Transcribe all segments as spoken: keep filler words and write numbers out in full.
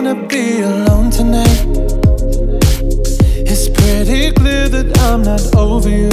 wanna be alone tonight. It's pretty clear that I'm not over you.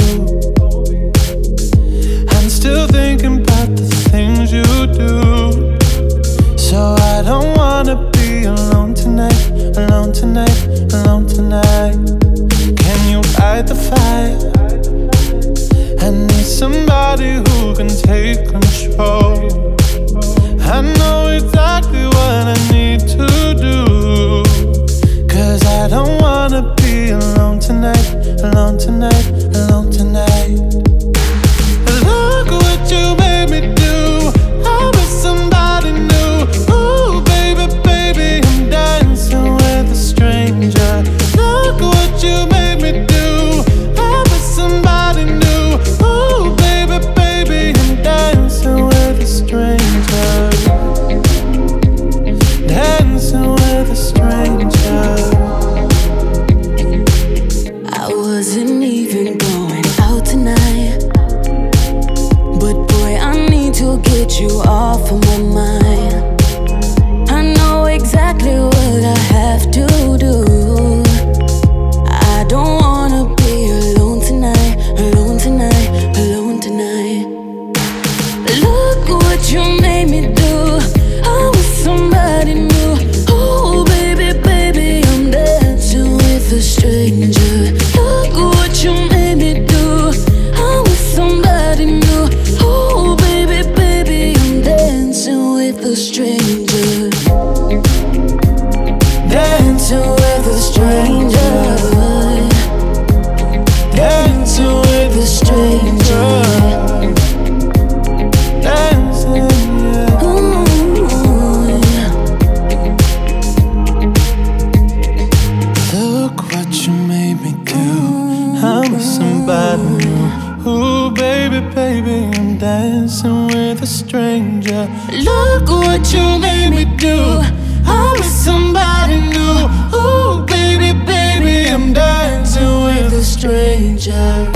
I'm still thinking about the things you do. So I don't wanna be alone tonight, alone tonight, alone tonight. Can you fight the fire? I need somebody who can take control. I know exactly what I need to do, 'cause I don't wanna be alone tonight, alone tonight, alone tonight. Look what you made me do. I was somebody new. Ooh, baby, baby, I'm dancing with a stranger. Look what you made me do. I was somebody new. Ooh, baby, baby, I'm dancing with a stranger. Dancing with a stranger. I wasn't even going out tonight, but boy, I need to get you off of my mind. I know exactly what I have to do. I don't wanna be alone tonight, alone tonight, alone tonight. Look what you made me do. I was somebody new. Oh baby, baby, I'm dancing with a stranger. Look what you made me do. I was somebody new. Oh baby, baby, I'm dancing with a stranger. Dancing with a stranger. Dancing with a stranger. Dancing, yeah. Ooh, yeah. Look what you made me do. I'm with somebody new. Ooh, baby, baby, I'm dancing with a stranger. Look what you made me do. I'm with somebody new. Ooh, baby, baby, I'm dancing with a stranger.